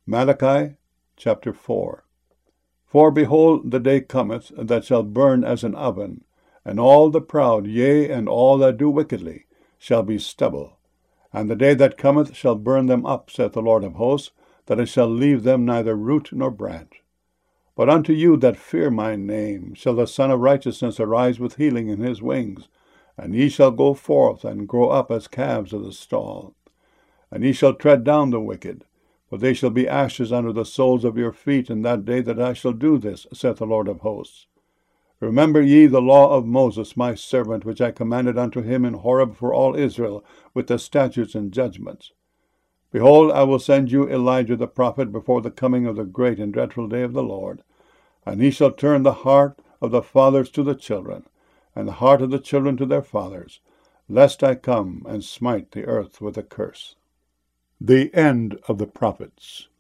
Malachi chapter 4. For behold, the day cometh that shall burn as an oven, and all the proud, yea, and all that do wickedly, shall be stubble. And the day that cometh shall burn them up, saith the Lord of hosts, that it shall leave them neither root nor branch. But unto you that fear my name shall the Son of Righteousness arise with healing in his wings, and ye shall go forth and grow up as calves of the stall. And ye shall tread down the wicked, for they shall be ashes under the soles of your feet in that day that I shall do this, saith the Lord of hosts. Remember ye the law of Moses my servant, which I commanded unto him in Horeb for all Israel, with the statutes and judgments. Behold, I will send you Elijah the prophet before the coming of the great and dreadful day of the Lord. And he shall turn the heart of the fathers to the children, and the heart of the children to their fathers, lest I come and smite the earth with a curse. The end of the prophets.